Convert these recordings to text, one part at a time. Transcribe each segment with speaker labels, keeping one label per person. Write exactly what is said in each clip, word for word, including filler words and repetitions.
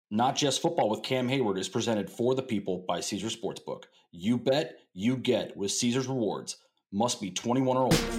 Speaker 1: Not Just Football with Cam Hayward is presented for the people by Caesars Sportsbook. You bet, you get with Caesars Rewards. Must be twenty-one or older.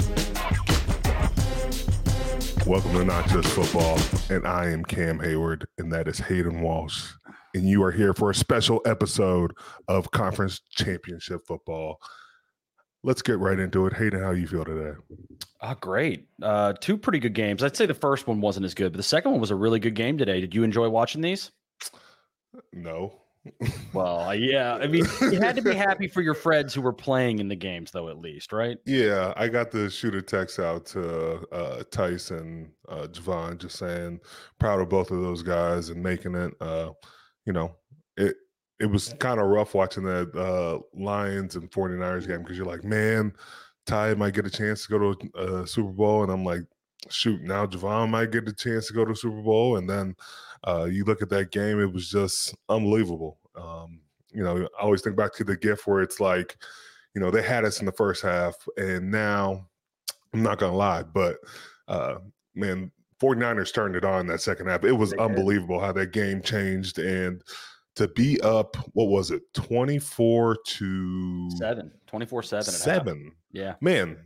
Speaker 2: Welcome to Not Just Football, and I am Cam Hayward, and that is Hayden Walsh. And you are here for a special episode of Conference Championship Football. Let's get right into it. Hayden, how you feel today?
Speaker 1: Oh, great. Uh, two pretty good games. I'd say the first one wasn't as good, but the second one was a really good game today. Did you enjoy watching these?
Speaker 2: No.
Speaker 1: Well, yeah. I mean, you had to be happy for your friends who were playing in the games, though, at least, right?
Speaker 2: Yeah, I got to shoot a text out to uh, Tyson, uh, Javon, just saying proud of both of those guys and making it. Uh, you know, it it was kind of rough watching that uh, Lions and 49ers game because you're like, man, Ty might get a chance to go to a Super Bowl, and I'm like, shoot, now Javon might get a chance to go to Super Bowl, and then uh, you look at that game, it was just unbelievable. Um, you know, I always think back to the GIF where it's like, you know, they had us in the first half, and now I'm not gonna lie, but uh, man, 49ers turned it on that second half. It was
Speaker 1: They
Speaker 2: unbelievable
Speaker 1: did.
Speaker 2: how that game changed, and to be up, what was it, twenty-four to
Speaker 1: Seven, twenty-four seven.
Speaker 2: Seven.
Speaker 1: Yeah.
Speaker 2: Man,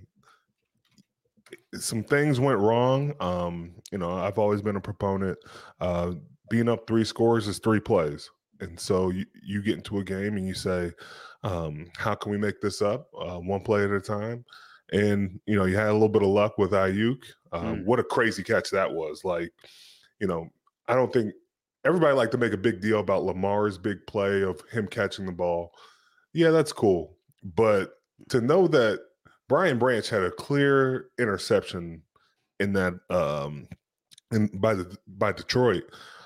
Speaker 2: some things went wrong. Um, you know, I've always been a proponent. Uh, being up three scores is three plays. And so you, you get into a game and you say, um, how can we make this up uh, one play at a time? And, you know, you had a little bit of luck with Ayuk. Uh,
Speaker 1: Mm.
Speaker 2: What a crazy catch that was. Like, you know, I don't think everybody like to make a big deal about Lamar's big play of him catching the ball. Yeah, that's cool. But to know that Brian Branch had a clear interception in that um, in, by the by Detroit,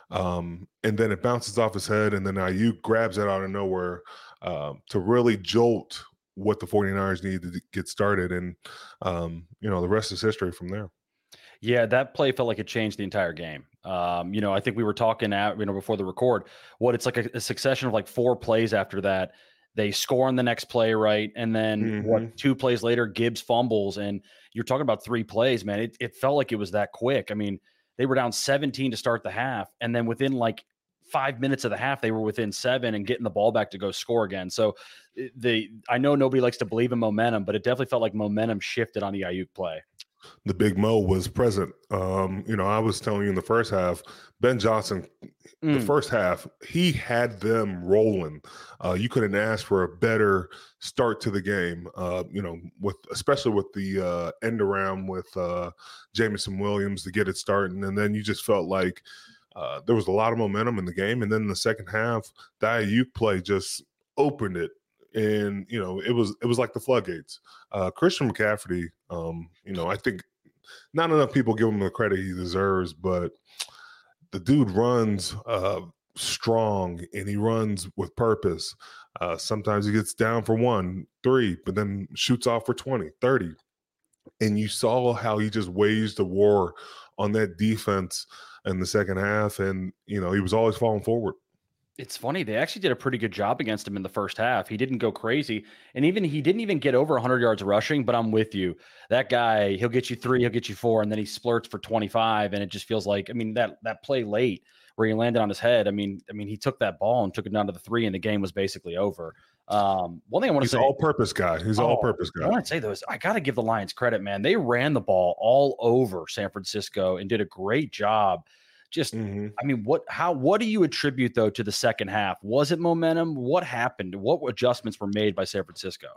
Speaker 2: um, and then it bounces off his head, and then Ayuk grabs it out of nowhere um, to really jolt what the 49ers needed to get started, and um, you know the rest is history from there.
Speaker 1: Yeah, that play felt like it changed the entire game. Um, you know, I think we were talking out, you know, before the record, what it's like a, a succession of like four plays after that. They score on the next play, right? And then
Speaker 2: Mm-hmm.
Speaker 1: what, two plays later, Gibbs fumbles. And you're talking about three plays, man. It, it felt like it was that quick. I mean, they were down seventeen to start the half. And then within like five minutes of the half, they were within seven and getting the ball back to go score again. So the I know nobody likes to believe in momentum, but it definitely felt like momentum shifted on the Ayuk play.
Speaker 2: The Big Mo was present. Um, you know, I was telling you in the first half, Ben Johnson,
Speaker 1: Mm.
Speaker 2: the first half, he had them rolling. Uh, you couldn't ask for a better start to the game. Uh, you know, with especially with the uh, end around with uh, Jameson Williams to get it starting, and then you just felt like uh, there was a lot of momentum in the game. And then in the second half, the Ayuk play just opened it. And, you know, it was it was like the floodgates. Uh, Christian McCaffrey, um, you know, I think not enough people give him the credit he deserves, but the dude runs uh, strong and he runs with purpose. Uh, sometimes he gets down for one, three, but then shoots off for twenty, thirty. And you saw how he just waged a war on that defense in the second half. And, you know, he was always falling forward.
Speaker 1: It's funny. They actually did a pretty good job against him in the first half. He didn't go crazy. And even he didn't even get over one hundred yards rushing, but I'm with you. That guy, he'll get you three, he'll get you four, and then he splurts for twenty-five. And it just feels like, I mean, that that play late where he landed on his head, I mean, I mean, he took that ball and took it down to the three, and the game was basically over. Um, one thing I want to
Speaker 2: He's
Speaker 1: say.
Speaker 2: He's an all-purpose guy. He's an
Speaker 1: oh,
Speaker 2: all-purpose guy.
Speaker 1: I want to say, though, is I got to give the Lions credit, man. They ran the ball all over San Francisco and did a great job. Just, mm-hmm. I mean, what, how, what do you attribute though to the second half? Was it momentum? What happened? What adjustments were made by San Francisco?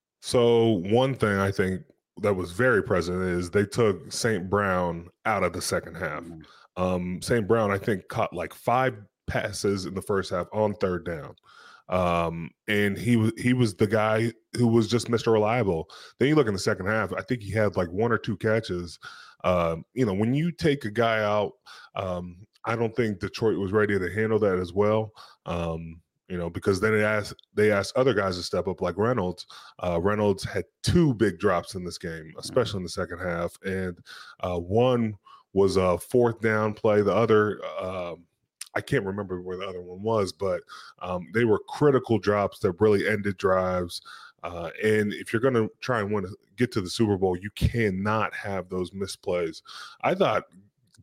Speaker 2: So one thing I think that was very present is they took Saint Brown out of the second half. Mm-hmm. Um, Saint Brown, I think, caught like five passes in the first half on third down. Um, and he was, he was the guy who was just Mister Reliable. Then you look in the second half, I think he had like one or two catches. Um, you know, when you take a guy out, um, I don't think Detroit was ready to handle that as well. Um, you know, because then they asked they asked other guys to step up, like Reynolds. Uh, Reynolds had two big drops in this game, especially in the second half, and uh, one was a fourth down play. The other, uh, I can't remember where the other one was, but um, they were critical drops that really ended drives. Uh, and if you're going to try and win, get to the Super Bowl, you cannot have those misplays. I thought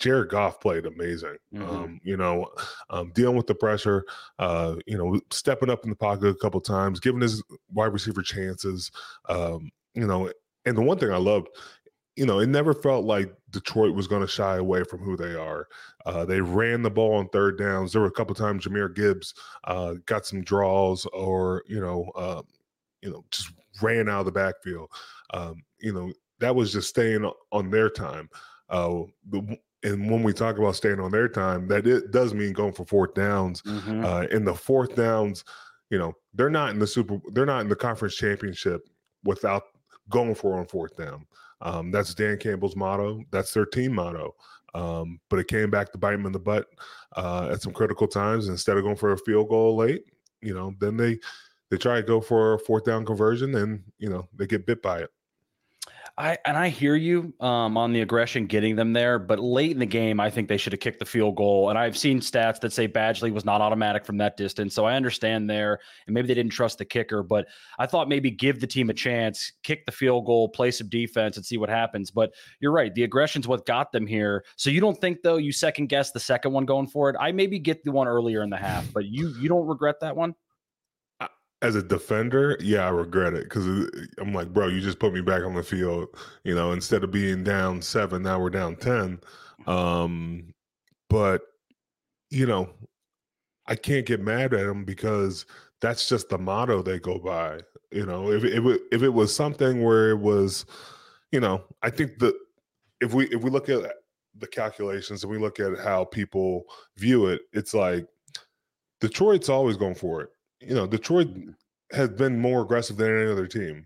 Speaker 2: Jared Goff played amazing.
Speaker 1: Mm-hmm.
Speaker 2: Um, you know, um, dealing with the pressure, uh, you know, stepping up in the pocket a couple times, giving his wide receiver chances. Um, you know, and the one thing I loved, you know, it never felt like Detroit was going to shy away from who they are. Uh, they ran the ball on third downs. There were a couple times Jahmyr Gibbs uh, got some draws, or you know, uh, you know, just ran out of the backfield. Um, you know, that was just staying on their time. Uh, the, and when we talk about staying on their time, that it does mean going for fourth downs.
Speaker 1: Mm-hmm.
Speaker 2: Uh, in the fourth downs, you know, they're not in the super, they're not in the conference championship without going for on fourth down. Um, that's Dan Campbell's motto. That's their team motto. Um, but it came back to bite them in the butt uh, at some critical times. Instead of going for a field goal late, you know, then they they try to go for a fourth down conversion, and you know they get bit by it.
Speaker 1: I and I hear you um, on the aggression getting them there, but late in the game, I think they should have kicked the field goal. And I've seen stats that say Badgley was not automatic from that distance, so I understand there. And maybe they didn't trust the kicker, but I thought maybe give the team a chance, kick the field goal, play some defense, and see what happens. But you're right, the aggression's what got them here. So you don't think though you second guess the second one going for it? I maybe get the one earlier in the half, but you you don't regret that one?
Speaker 2: As a defender, yeah, I regret it because I'm like, bro, you just put me back on the field. You know, instead of being down seven, now we're down ten. Um, but you know, I can't get mad at them because that's just the motto they go by. You know, if if it, if it was something where it was, you know, I think that if we if we look at the calculations and we look at how people view it, it's like Detroit's always going for it. You know, Detroit has been more aggressive than any other team.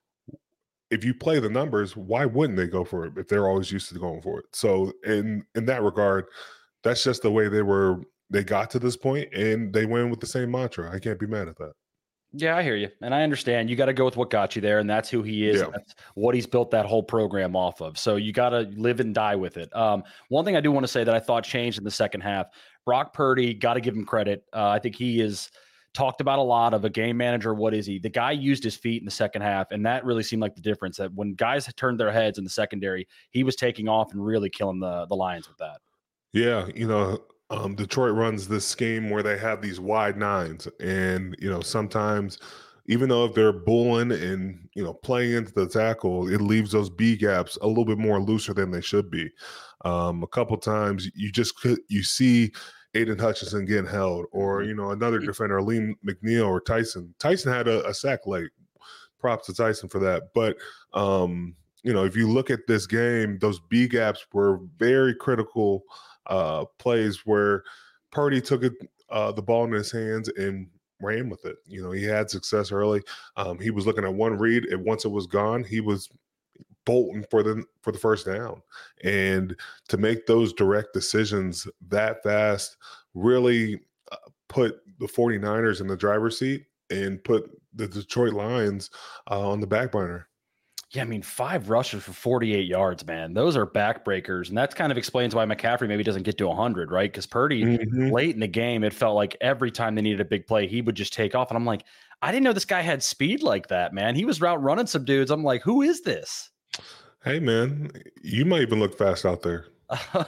Speaker 2: If you play the numbers, why wouldn't they go for it if they're always used to going for it? So in in that regard, that's just the way they were. They got to this point, and they win with the same mantra. I can't be mad at that.
Speaker 1: Yeah, I hear you. And I understand. You got to go with what got you there, and that's who he is.
Speaker 2: Yeah.
Speaker 1: That's what he's built that whole program off of. So you got to live and die with it. Um, one thing I do want to say that I thought changed in the second half, Brock Purdy, got to give him credit. Uh, I think he is talked about a lot of a game manager. What is he? The guy used his feet in the second half, and that really seemed like the difference. That when guys had turned their heads in the secondary, he was taking off and really killing the, the Lions with that.
Speaker 2: Yeah, you know, um, Detroit runs this scheme where they have these wide nines, and you know, sometimes even though if they're bulling and you know playing into the tackle, it leaves those B gaps a little bit more looser than they should be. Um, a couple times you just you see Aiden Hutchinson getting held, or you know another defender, Lee McNeil or Tyson. Tyson had a, a sack late. Props to Tyson for that. But um, you know, if you look at this game, those B gaps were very critical uh, plays where Purdy took it, uh, the ball in his hands and ran with it. You know, he had success early. Um, he was looking at one read, and once it was gone, he was bolting for the for the first down. And to make those direct decisions that fast really uh, put the 49ers in the driver's seat and put the Detroit Lions uh, on the back burner.
Speaker 1: Yeah, I mean, five rushes for forty-eight yards, man. Those are backbreakers. And that kind of explains why McCaffrey maybe doesn't get to one hundred, right? Because Purdy, mm-hmm. late in the game, it felt like every time they needed a big play, he would just take off. And I'm like, I didn't know this guy had speed like that, man. He was route running some dudes. I'm like, who is this?
Speaker 2: Hey, man, you might even look fast out there.
Speaker 1: I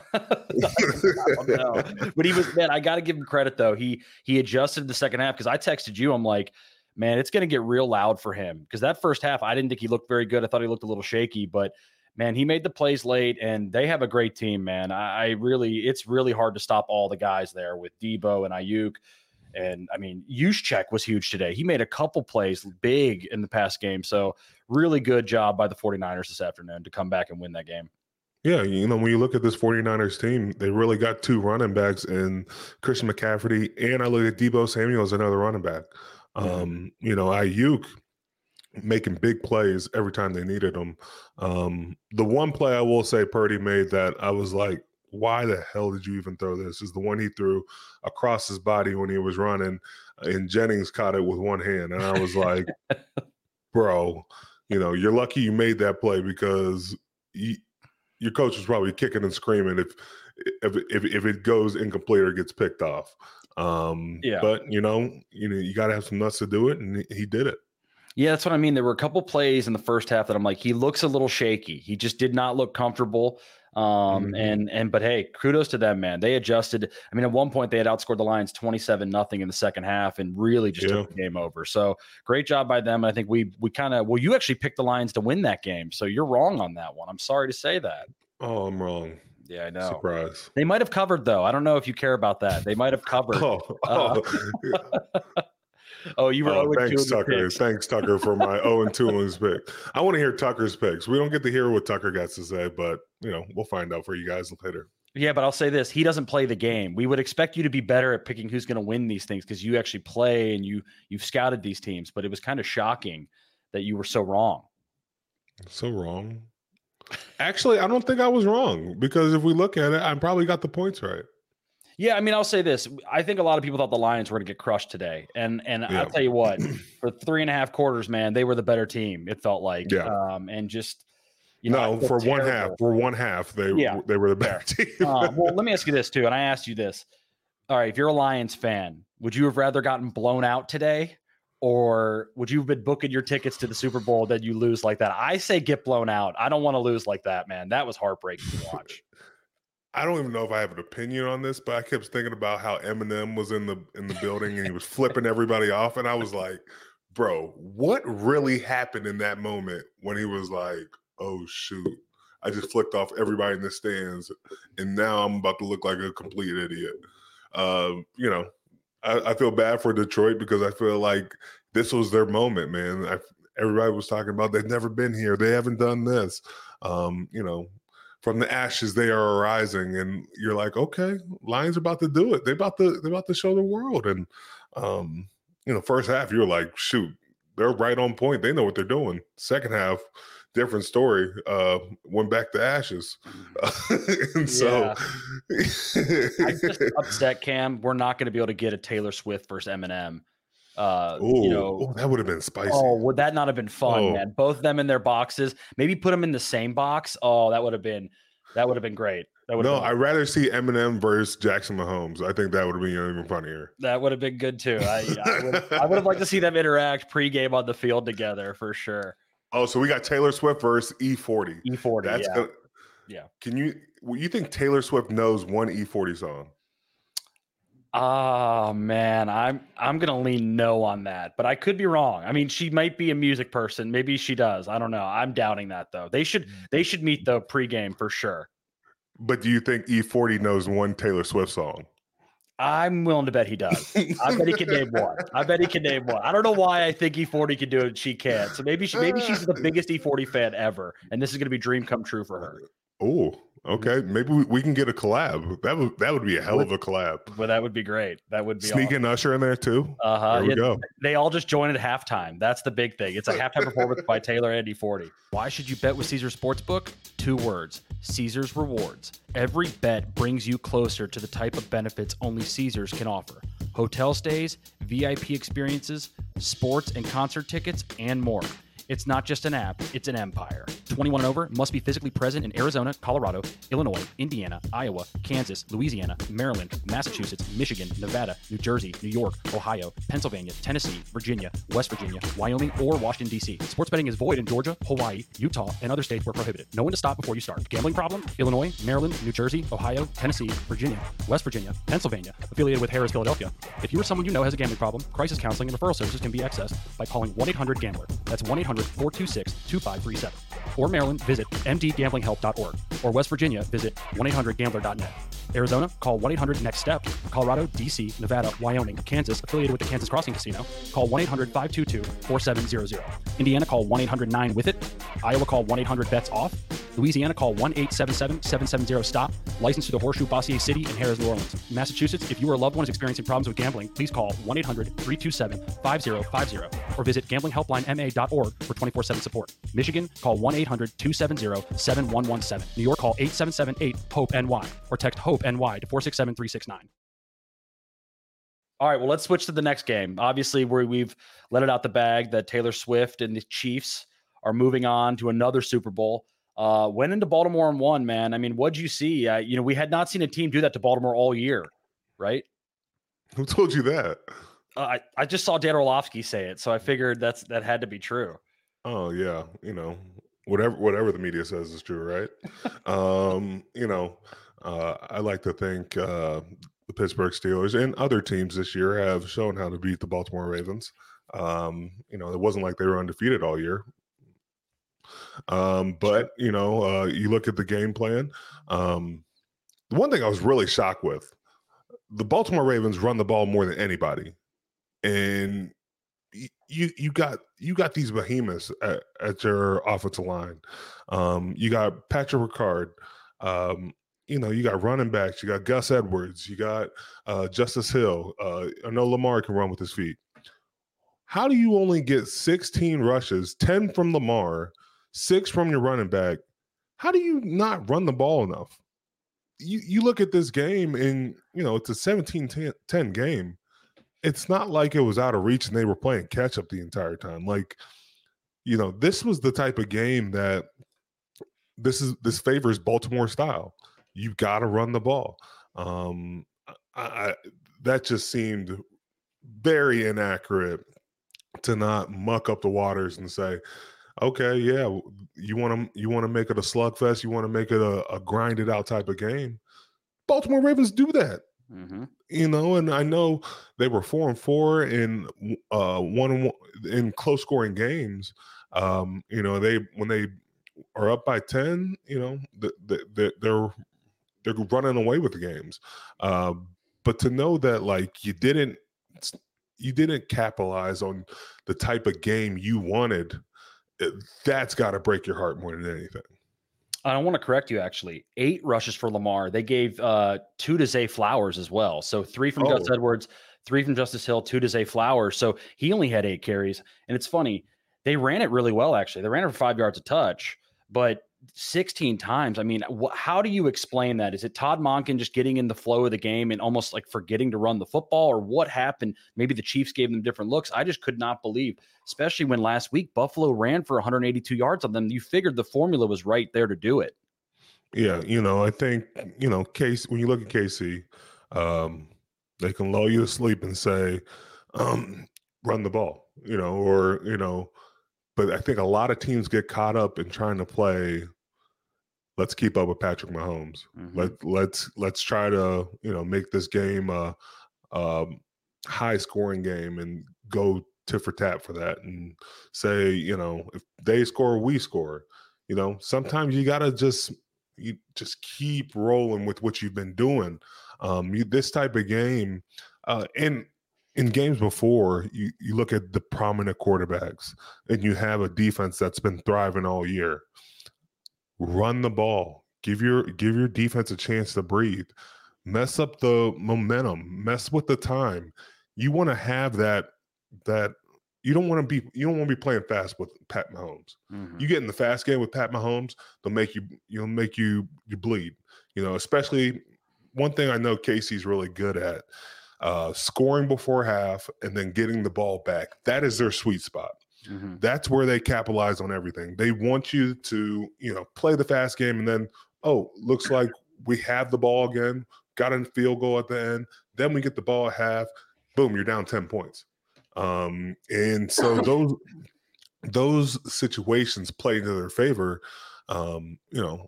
Speaker 1: don't know. But he was, man, I got to give him credit, though. He he adjusted the second half because I texted you. I'm like, man, it's going to get real loud for him because that first half, I didn't think he looked very good. I thought he looked a little shaky, but man, he made the plays late, and they have a great team, man. I, I really, it's really hard to stop all the guys there with Debo and Ayuk. And I mean, Juszczyk was huge today. He made a couple plays big in the past game. So really good job by the 49ers this afternoon to come back and win that game.
Speaker 2: Yeah, you know, when you look at this 49ers team, they really got two running backs in Christian McCaffrey, and I look at Debo Samuel as another running back. Um, mm-hmm. You know, Ayuk making big plays every time they needed them. Um, the one play I will say Purdy made that I was like, why the hell did you even throw this? Is the one he threw across his body when he was running, and Jennings caught it with one hand. And I was like, bro, you know, you're lucky you made that play because you, your coach was probably kicking and screaming if if if, if it goes incomplete or gets picked off. Um, yeah. But, you know, you know, you got to have some nuts to do it, and he did it.
Speaker 1: Yeah, that's what I mean. There were a couple plays in the first half that I'm like, he looks a little shaky. He just did not look comfortable. Um,
Speaker 2: Mhm.
Speaker 1: and and but hey, kudos to them, man. They adjusted. I mean, at one point they had outscored the Lions twenty-seven nothing in the second half and really just
Speaker 2: Yeah.
Speaker 1: took the game over. So great job by them. I think we we kind of well, you actually picked the Lions to win that game, so you're wrong on that one. I'm sorry to say that.
Speaker 2: Oh, I'm wrong.
Speaker 1: Yeah, I know.
Speaker 2: Surprise.
Speaker 1: They might have covered though. I don't know if you care about that. They might have covered.
Speaker 2: Oh,
Speaker 1: Uh,
Speaker 2: oh,
Speaker 1: oh, you were
Speaker 2: oh
Speaker 1: oh,
Speaker 2: thanks,
Speaker 1: two
Speaker 2: Tucker. Thanks, Tucker, for my oh and two on his pick. I want to hear Tucker's picks. We don't get to hear what Tucker gets to say, but you know, we'll find out for you guys later.
Speaker 1: Yeah, but I'll say this: he doesn't play the game. We would expect you to be better at picking who's going to win these things because you actually play and you you've scouted these teams. But it was kind of shocking that you were so wrong.
Speaker 2: So wrong. Actually, I don't think I was wrong because if we look at it, I probably got the points right.
Speaker 1: Yeah, I mean, I'll say this: I think a lot of people thought the Lions were going to get crushed today, and and
Speaker 2: Yeah.
Speaker 1: I'll tell you what, for three and a half quarters, man, they were the better team. It felt like,
Speaker 2: Yeah.
Speaker 1: um, and just you know,
Speaker 2: no, for
Speaker 1: terrible.
Speaker 2: one half, for one half, they
Speaker 1: Yeah.
Speaker 2: they were the better team.
Speaker 1: uh, well, let me ask you this too, and I asked you this. All right, if you're a Lions fan, would you have rather gotten blown out today, or would you have been booking your tickets to the Super Bowl that you lose like that? I say get blown out. I don't want to lose like that, man. That was heartbreaking to watch.
Speaker 2: I don't even know if I have an opinion on this, but I kept thinking about how Eminem was in the in the building and he was flipping everybody off, and I was like, "Bro, what really happened in that moment when he was like, oh shoot, I just flicked off everybody in the stands, and now I'm about to look like a complete idiot." Uh, you know, I, I feel bad for Detroit because I feel like this was their moment, man. I, everybody was talking about they've never been here, they haven't done this. Um, you know. From the ashes, they are arising, and you're like, okay, Lions are about to do it. They're about to, they're about to show the world. And um, you know, first half, you're like, shoot, they're right on point. They know what they're doing. Second half, different story. Uh, went back to ashes, and so
Speaker 1: I'm just upset, Cam. We're not going to be able to get a Taylor Swift versus Eminem. Uh,
Speaker 2: Ooh,
Speaker 1: you know,
Speaker 2: ooh, that would have been spicy.
Speaker 1: Oh, would that not have been fun,
Speaker 2: Oh.
Speaker 1: man? Both of them in their boxes. Maybe put them in the same box. Oh, that would have been that would have been great. That would
Speaker 2: No,
Speaker 1: been,
Speaker 2: I'd rather see Eminem versus Jackson Mahomes. I think that would have been even funnier.
Speaker 1: That would have been good too. I I would, I would have liked to see them interact pregame on the field together for sure.
Speaker 2: Oh, so we got Taylor Swift versus E forty.
Speaker 1: E forty.
Speaker 2: That's
Speaker 1: yeah.
Speaker 2: gonna,
Speaker 1: yeah.
Speaker 2: Can you you think Taylor Swift knows one E forty song?
Speaker 1: Oh man, I'm I'm gonna lean no on that, but I could be wrong. I mean, she might be a music person. Maybe she does. I don't know. I'm doubting that though. They should they should meet the pregame for sure.
Speaker 2: But do you think E forty knows one Taylor Swift song?
Speaker 1: I'm willing to bet he does. I bet he can name one. I bet he can name one. I don't know why I think E forty can do it. She can't. So maybe she maybe she's the biggest E forty fan ever, and this is gonna be dream come true for her.
Speaker 2: Oh, okay. Maybe we, we can get a collab. That would that would be a hell of a collab.
Speaker 1: Well, that would be great. That would be
Speaker 2: Sneak
Speaker 1: awesome.
Speaker 2: in Usher in there too.
Speaker 1: Uh huh.
Speaker 2: There we
Speaker 1: Yeah,
Speaker 2: go.
Speaker 1: they all just join at halftime. That's the big thing. It's a halftime performance by Taylor and E forty. Why should you bet with Caesars Sportsbook? Two words: Caesars Rewards. Every bet brings you closer to the type of benefits only Caesars can offer: hotel stays, V I P experiences, sports and concert tickets, and more. It's not just an app, it's an empire. twenty-one and over must be physically present in Arizona, Colorado, Illinois, Indiana, Iowa, Kansas, Louisiana, Maryland, Massachusetts, Michigan, Nevada, New Jersey, New York, Ohio, Pennsylvania, Tennessee, Virginia, West Virginia, Wyoming, or Washington, D C. Sports betting is void in Georgia, Hawaii, Utah, and other states where prohibited. Know when to stop before you start. Gambling problem? Illinois, Maryland, New Jersey, Ohio, Tennessee, Virginia, West Virginia, Pennsylvania, affiliated with Harris, Philadelphia. If you or someone you know has a gambling problem, crisis counseling and referral services can be accessed by calling one eight hundred gambler. That's one eight hundred four two six two five three seven. Or Maryland, visit m d gambling help dot org. Or West Virginia, visit one eight hundred gambler dot net. Arizona, call one eight hundred next step. Colorado, D C, Nevada, Wyoming, Kansas, affiliated with the Kansas Crossing Casino, call one eight hundred five two two four seven zero zero. Indiana, call one eight hundred nine with it. Iowa, call one eight hundred bets off. Louisiana, call one eight seven seven seven seven zero stop. Licensed to the Horseshoe, Bossier City, and Harrah's, New Orleans. Massachusetts, if you or a loved one is experiencing problems with gambling, please call one eight hundred three two seven five zero five zero or visit gambling helpline m a dot org for twenty-four seven support. Michigan, call one eight hundred two seven zero seven one one seven. New York, call eight seven seven eight hope N Y or text HOPE N Y to four six seven three six nine. All right, well, let's switch to the next game. Obviously, where we've let it out the bag that Taylor Swift and the Chiefs are moving on to another Super Bowl. Uh, went into Baltimore and won, man. I mean, what'd you see? Uh, you know, we had not seen a team do that to Baltimore all year, right?
Speaker 2: Who told you that?
Speaker 1: Uh, I, I just saw Dan Orlovsky say it, so I figured that's that had to be true.
Speaker 2: Oh yeah, you know, whatever whatever the media says is true, right? um, you know, uh, I like to think uh, the Pittsburgh Steelers and other teams this year have shown how to beat the Baltimore Ravens. Um, you know, it wasn't like they were undefeated all year. Um,
Speaker 1: Sure.
Speaker 2: but you know, uh, you look at the game plan. Um, the one thing I was really shocked with, the Baltimore Ravens run the ball more than anybody, and you you got you got these behemoths at, at your offensive line. Um, you got Patrick Ricard. Um, you know, you got running backs. You got Gus Edwards. You got uh, Justice Hill. Uh, I know Lamar can run with his feet. How do you only get sixteen rushes, ten from Lamar, six from your running back? How do you not run the ball enough? You you look at this game and, you know, it's a seventeen ten game. It's not like it was out of reach and they were playing catch up the entire time. Like, you know, this was the type of game that this is this favors Baltimore style. You've got to run the ball. Um, I, I, that just seemed very inaccurate to not muck up the waters and say, okay, yeah, you want to you want to make it a slugfest, you want to make it a, a grinded out type of game. Baltimore Ravens do that. Mm-hmm. You know, and I know they were four and four in uh, one and one in close scoring games. Um, you know, they when they are up by ten, you know, the, the, the, they're they're running away with the games. Uh, but to know that, like, you didn't you didn't capitalize on the type of game you wanted, that's got to break your heart more than anything.
Speaker 1: I want to correct you, actually. Eight rushes for Lamar. They gave uh, two to Zay Flowers as well. So three from oh. Gus Edwards, three from Justice Hill, two to Zay Flowers. So he only had eight carries. And it's funny, they ran it really well, actually. They ran it for five yards a touch, but sixteen times. I mean, wh- how do you explain that? Is it Todd Monken just getting in the flow of the game and almost like forgetting to run the football, or what happened? Maybe the Chiefs gave them different looks. I just could not believe, especially when last week Buffalo ran for one hundred eighty-two yards on them. You figured the formula was right there to do it.
Speaker 2: Yeah, you know, I think, you know, Case, when you look at K C, um, they can lull you to sleep and say, um, run the ball, you know, or, you know, but I think a lot of teams get caught up in trying to play, let's keep up with Patrick Mahomes. Mm-hmm. Let, let's let's try to, you know, make this game a, a high scoring game and go tit for tat for that and say, you know, if they score, we score. You know, sometimes you got to just you just keep rolling with what you've been doing. Um, you, this type of game, uh, and in games before, you, you look at the prominent quarterbacks and you have a defense that's been thriving all year. Run the ball. Give your give your defense a chance to breathe. Mess up the momentum. Mess with the time. You want to have that that you don't want to be you don't want to be playing fast with Pat Mahomes. Mm-hmm. You get in the fast game with Pat Mahomes, they'll make you you'll make you you bleed. You know, especially one thing I know Casey's really good at. Uh, scoring before half and then getting the ball back. That is their sweet spot. Mm-hmm. That's where they capitalize on everything. They want you to, you know, play the fast game and then, oh, looks like we have the ball again, got a field goal at the end. Then we get the ball at half. Boom, you're down ten points. Um, and so those those situations play into their favor. Um, you know,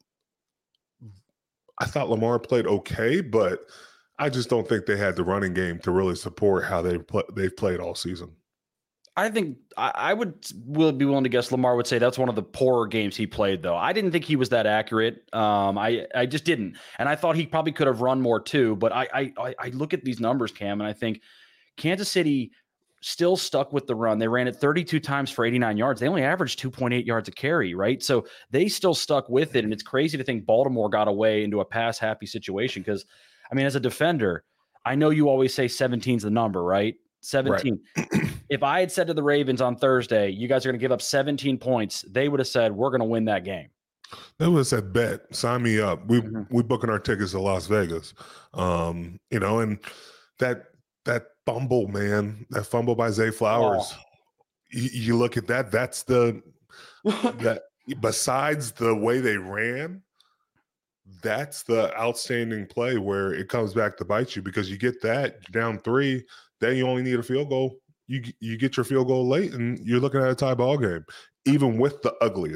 Speaker 2: I thought Lamar played okay, but I just don't think they had the running game to really support how they pl- they've played all season.
Speaker 1: I think I, I would will be willing to guess Lamar would say that's one of the poorer games he played, though. I didn't think he was that accurate. Um, I I just didn't, and I thought he probably could have run more too. But I I I look at these numbers, Cam, and I think Kansas City still stuck with the run. They ran it thirty-two times for eighty-nine yards. They only averaged two point eight yards a carry, right? So they still stuck with it, and it's crazy to think Baltimore got away into a pass-happy situation because, I mean, as a defender, I know you always say seventeen is the number, right? seventeen. Right. If I had said to the Ravens on Thursday, you guys are going to give up seventeen points, they would have said, we're going to win that game.
Speaker 2: They would have said, bet, sign me up. We mm-hmm. we booking our tickets to Las Vegas. Um, you know, and that that fumble, man, that fumble by Zay Flowers, oh. you, you look at that, that's the that besides the way they ran, that's the outstanding play where it comes back to bite you because you get that, you're down three, then you only need a field goal. You you get your field goal late, and you're looking at a tie ball game, even with the ugliest.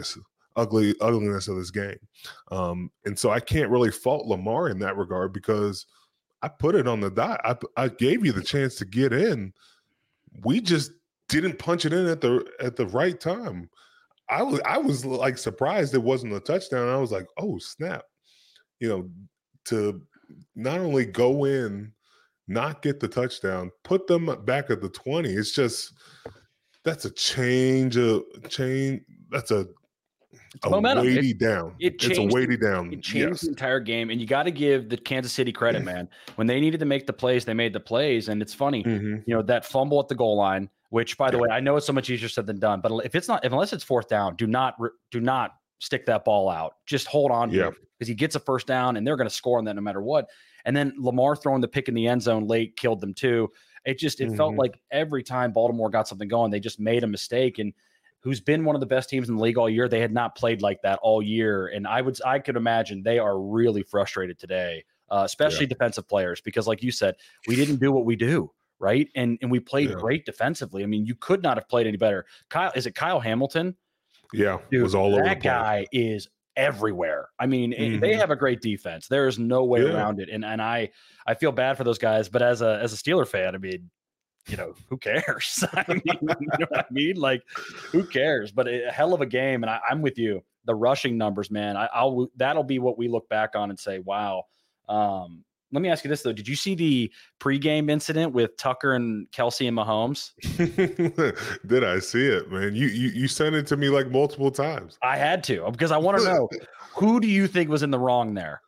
Speaker 2: ugly ugliness of this game. Um, and so I can't really fault Lamar in that regard because I put it on the dot. I, I gave you the chance to get in. We just didn't punch it in at the at the right time. I was I was like surprised it wasn't a touchdown. I was like, oh snap. You know, to not only go in, not get the touchdown, put them back at the twenty. It's just that's a change of change. That's a
Speaker 1: It's
Speaker 2: a
Speaker 1: momentum.
Speaker 2: weighty
Speaker 1: It,
Speaker 2: down.
Speaker 1: it
Speaker 2: It's a
Speaker 1: changed.
Speaker 2: weighty down.
Speaker 1: It changed the
Speaker 2: Yes.
Speaker 1: entire game, and you got to give the Kansas City credit, man. When they needed to make the plays, they made the plays. And it's funny,
Speaker 2: Mm-hmm.
Speaker 1: you know, that fumble at the goal line. Which, by the
Speaker 2: Yeah.
Speaker 1: way, I know it's so much easier said than done. But if it's not, if, unless it's fourth down, do not do not stick that ball out. Just hold on to
Speaker 2: Yeah.
Speaker 1: it because he gets a first down, and they're going to score on that no matter what. And then Lamar throwing the pick in the end zone late killed them too. It just it felt
Speaker 2: Mhm.
Speaker 1: like every time Baltimore got something going, they just made a mistake. And who's been one of the best teams in the league all year, they had not played like that all year. And I would I could imagine they are really frustrated today, uh, especially defensive players, because like you said, we didn't do what we do. Right. And and we played
Speaker 2: Yeah.
Speaker 1: great defensively. I mean, you could not have played any better. Kyle, is it Kyle Hamilton?
Speaker 2: Yeah.
Speaker 1: Dude,
Speaker 2: It was all over the
Speaker 1: that
Speaker 2: place.
Speaker 1: guy is everywhere. I mean, it- they
Speaker 2: Mhm.
Speaker 1: have a great defense. There is no way
Speaker 2: Yeah.
Speaker 1: around it. And and I I feel bad for those guys, but as a as a Steeler fan, I mean, you know, who cares? I mean, you know what I mean? Like, who cares? But a hell of a game. And I, I'm with you. The rushing numbers, man. I, I'll that'll be what we look back on and say, wow. Um, let me ask you this though: did you see the pregame incident with Tucker and Kelsey and Mahomes?
Speaker 2: Did I see it, man? You, you you sent it to me like multiple times.
Speaker 1: I had to because I want to know who do you think was in the wrong there?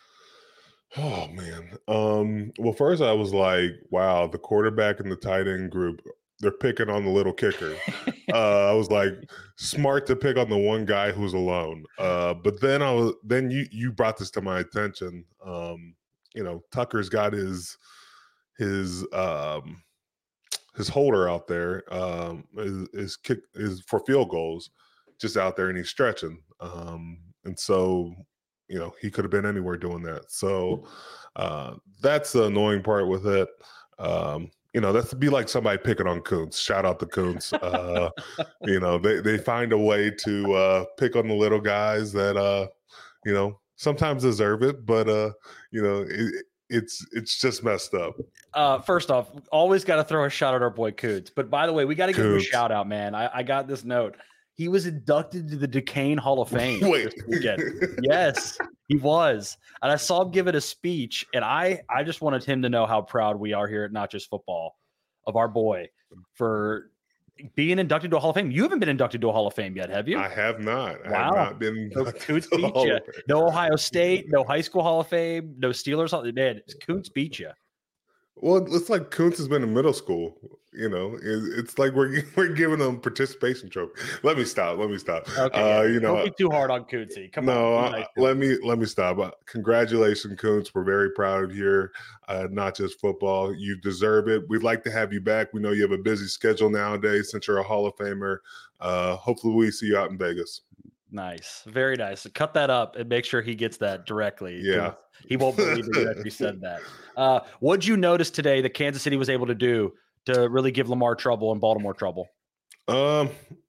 Speaker 2: Oh man. Um, well, first I was like, wow, the quarterback and the tight end group, they're picking on the little kicker. uh, I was like, smart to pick on the one guy who's alone. Uh, but then I was then you you brought this to my attention. Um, you know, Tucker's got his his um his holder out there, um, is, is kick is for field goals, just out there and he's stretching. Um, and so, you know, he could have been anywhere doing that. So uh, that's the annoying part with it. Um, you know, that's to be like somebody picking on Kuntz. Shout out to Kuntz. Uh, you know, they, they find a way to uh, pick on the little guys that, uh, you know, sometimes deserve it, but, uh, you know, it, it's it's just messed up.
Speaker 1: Uh, first off, always got to throw a shout out our boy Coots. But by the way, we got to give him a
Speaker 2: Coots.
Speaker 1: shout out, man. I, I got this note. He was inducted to the Duquesne Hall of Fame.
Speaker 2: Wait.
Speaker 1: this weekend. Yes, he was. And I saw him give it a speech. And I, I just wanted him to know how proud we are here at Not Just Football of our boy for being inducted to a Hall of Fame. You haven't been inducted to a Hall of Fame yet, have you?
Speaker 2: I have not. I
Speaker 1: Wow.
Speaker 2: have not been.
Speaker 1: So Coots beat you. No Ohio State, no high school Hall of Fame, no Steelers. Hall- Man, Coots beat you.
Speaker 2: Well, it's like Kuntz has been in middle school. You know, it, it's like we're we're giving them participation trophy. Let me stop. Let me stop.
Speaker 1: Okay,
Speaker 2: uh,
Speaker 1: yeah.
Speaker 2: you know,
Speaker 1: Don't be too hard on Cootsy. Come
Speaker 2: no,
Speaker 1: on.
Speaker 2: uh,
Speaker 1: Be nice to him.
Speaker 2: let me let me stop. Uh, congratulations, Kuntz. We're very proud of you. Uh, not just football. You deserve it. We'd like to have you back. We know you have a busy schedule nowadays since you're a Hall of Famer. Uh, hopefully, we see you out in Vegas.
Speaker 1: Nice. Very nice. Cut that up and make sure he gets that directly.
Speaker 2: Yeah.
Speaker 1: He won't believe that you actually said that. Uh, what'd you notice today that Kansas City was able to do to really give Lamar trouble and Baltimore trouble?
Speaker 2: Um,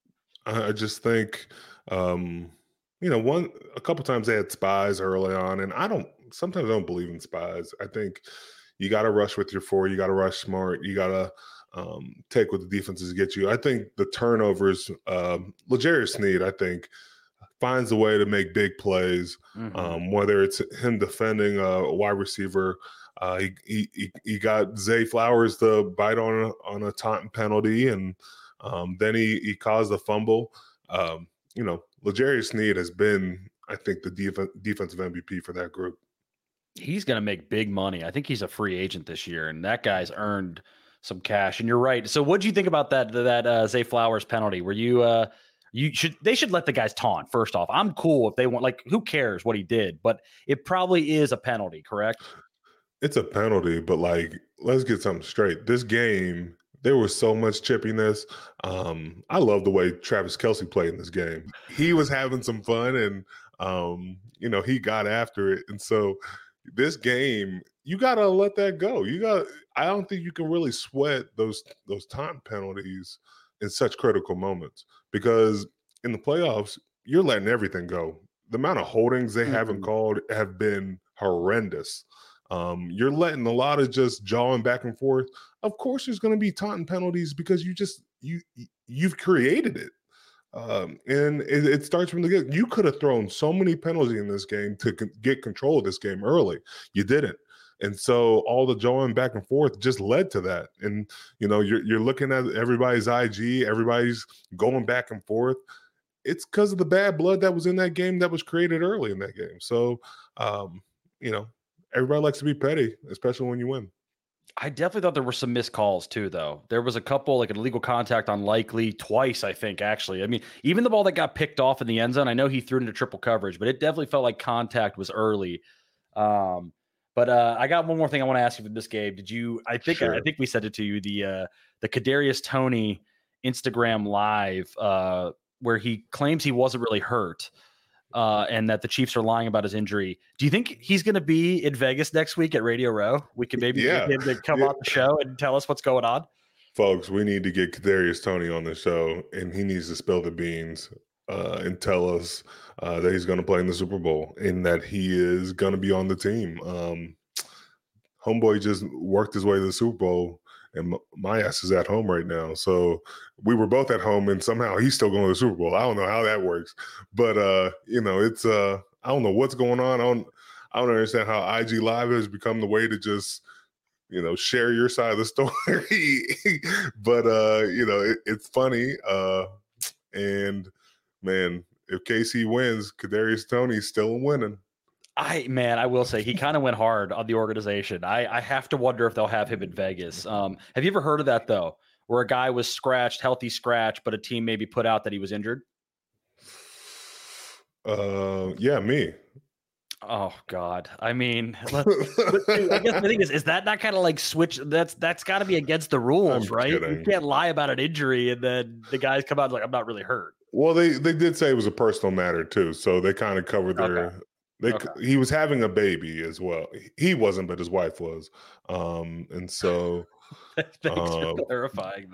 Speaker 2: I I just think, um, you know, one a couple times they had spies early on, and I don't sometimes I don't believe in spies. I think you got to rush with your four, you got to rush smart, you got to um, take what the defenses get you. I think the turnovers, um, L'Jarius Sneed, I think finds a way to make big plays.
Speaker 1: Mhm.
Speaker 2: Um, whether it's him defending a wide receiver. Uh, he, he he got Zay Flowers to bite on a, on a taunting penalty, and um, then he he caused a fumble. Um, you know, L'Jarius Sneed has been, I think, the def- defensive M V P for that group.
Speaker 1: He's going to make big money. I think he's a free agent this year, and that guy's earned some cash. And you're right. So, what do you think about that that uh, Zay Flowers penalty? Were you uh, you should they should let the guys taunt? First off, I'm cool if they want. Like, who cares what he did? But it probably is a penalty, correct?
Speaker 2: It's a penalty, but like, let's get something straight. This game, there was so much chippiness. Um, I love the way Travis Kelce played in this game. He was having some fun, and um, you know, he got after it. And so, this game, you gotta let that go. You got. I don't think you can really sweat those those time penalties in such critical moments, because in the playoffs, you're letting everything go. The amount of holdings they mm-hmm. haven't called have been horrendous. Um, you're letting a lot of just jawing back and forth. Of course, there's going to be taunting penalties because you just you you've created it, um, and it, it starts from the get. You could have thrown so many penalties in this game to con- get control of this game early. You didn't, and so all the jawing back and forth just led to that. And you know, you're you're looking at everybody's I G, everybody's going back and forth. It's because of the bad blood that was in that game that was created early in that game. So, um, you know. Everybody likes to be petty, especially when you win.
Speaker 1: I definitely thought there were some missed calls too, though. There was a couple, like an illegal contact on Likely twice, I think, actually. I mean, even the ball that got picked off in the end zone, I know he threw it into triple coverage, but it definitely felt like contact was early. Um, but uh, I got one more thing I want to ask you for this game. Did you? I think sure. I, I think we said it to you. The uh, the Kadarius Toney Instagram live uh, where he claims he wasn't really hurt. Uh, and that the Chiefs are lying about his injury. Do you think he's going to be in Vegas next week at Radio Row? We could maybe yeah. get him to come yeah. on the show and tell us what's going on.
Speaker 2: Folks, we need to get Kadarius Toney on the show, and he needs to spill the beans uh, and tell us uh, that he's going to play in the Super Bowl and that he is going to be on the team. Um, homeboy just worked his way to the Super Bowl, and my ass is at home right now. So we were both at home, and somehow he's still going to the Super Bowl. I don't know how that works, but uh, you know, it's uh, I don't know what's going on. I don't, I don't understand how I G Live has become the way to just, you know, share your side of the story. But uh, you know, it, it's funny. Uh, and man, if K C wins, Kadarius Toney's still winning.
Speaker 1: I man, I will say he kind of went hard on the organization. I, I have to wonder if they'll have him in Vegas. Um, have you ever heard of that though, where a guy was scratched, healthy scratch, but a team maybe put out that he was injured?
Speaker 2: Uh, yeah, me.
Speaker 1: Oh God, I mean, let's, I guess the thing is, is that not kind of like switch? That's that's got to be against the rules, I'm right? Kidding. You can't lie about an injury and then the guys come out like, I'm not really hurt.
Speaker 2: Well, they they did say it was a personal matter too, so they kind of covered their. Okay. They, okay. He was having a baby as well. He wasn't, but his wife was. Um, and so
Speaker 1: thanks um, for clarifying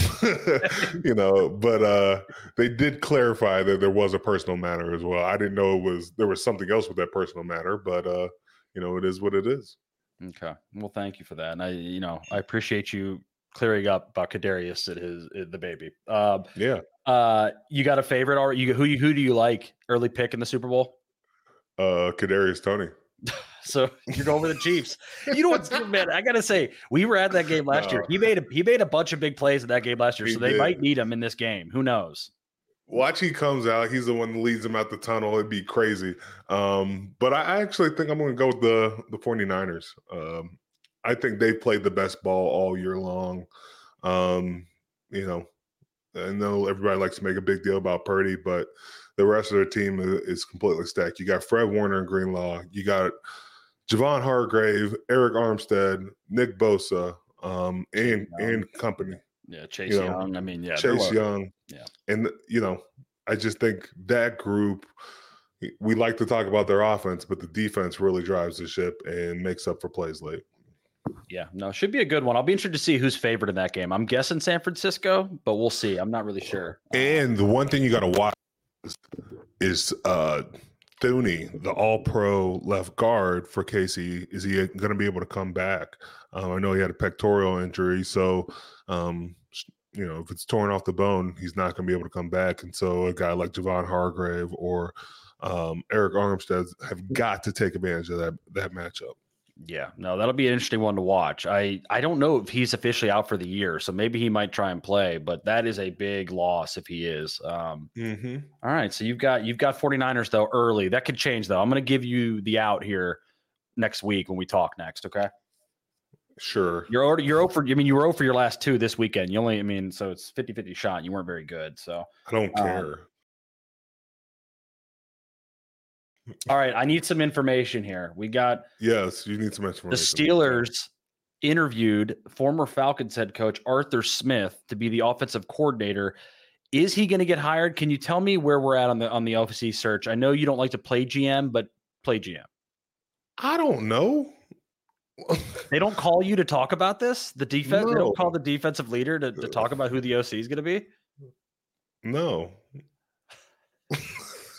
Speaker 1: that.
Speaker 2: You know, but uh, they did clarify that there was a personal matter as well. I didn't know it was there was something else with that personal matter, but uh, you know, it is what it is.
Speaker 1: Okay. Well, thank you for that. And I, you know, I appreciate you clearing up about Kadarius and his the baby. Um,
Speaker 2: yeah.
Speaker 1: Uh, you got a favorite already? You who you who do you like early pick in the Super Bowl?
Speaker 2: Uh, Kadarius Toney.
Speaker 1: So you're going with the Chiefs. You know what, man? I gotta say, we were at that game last no. year. He made a he made a bunch of big plays in that game last year, he so they did. might need him in this game. Who knows?
Speaker 2: Watch, he comes out. He's the one that leads them out the tunnel. It'd be crazy. Um, but I actually think I'm going to go with the the 49ers. Um, I think they played the best ball all year long. Um, you know, I know everybody likes to make a big deal about Purdy, but the rest of their team is completely stacked. You got Fred Warner and Greenlaw. You got Javon Hargrave, Eric Armstead, Nick Bosa, um, and and company.
Speaker 1: Yeah, Chase
Speaker 2: you know,
Speaker 1: Young. I mean, yeah,
Speaker 2: Chase Young.
Speaker 1: Yeah,
Speaker 2: and you know, I just think that group. We like to talk about their offense, but the defense really drives the ship and makes up for plays late.
Speaker 1: Yeah, no, should be a good one. I'll be interested to see who's favored in that game. I'm guessing San Francisco, but we'll see. I'm not really sure.
Speaker 2: And the one thing you got to watch is, is uh, Thuney, the all-pro left guard for K C. Is he going to be able to come back? Um, I know he had a pectoral injury, so um, you know if it's torn off the bone, he's not going to be able to come back. And so a guy like Javon Hargrave or um, Eric Armstead have got to take advantage of that that matchup.
Speaker 1: Yeah, no, that'll be an interesting one to watch. I, I don't know if he's officially out for the year, so maybe he might try and play, but that is a big loss if he is. Um,
Speaker 2: mm-hmm.
Speaker 1: All right, so you've got you've got 49ers, though, early. That could change, though. I'm going to give you the out here next week when we talk next, okay?
Speaker 2: Sure.
Speaker 1: You're already, you're over, I mean, you were over for your last two this weekend. You only, I mean, so it's fifty-fifty shot. You weren't very good, so.
Speaker 2: I don't care.
Speaker 1: Um, All right, I need some information here. We got
Speaker 2: yes, you need some information.
Speaker 1: The Steelers interviewed former Falcons head coach Arthur Smith to be the offensive coordinator. Is he going to get hired? Can you tell me where we're at on the on the O F C search? I know you don't like to play G M, but play G M.
Speaker 2: I don't know.
Speaker 1: They don't call you to talk about this? The defense?
Speaker 2: No.
Speaker 1: They don't call the defensive leader to, to talk about who the O C is going to be?
Speaker 2: No.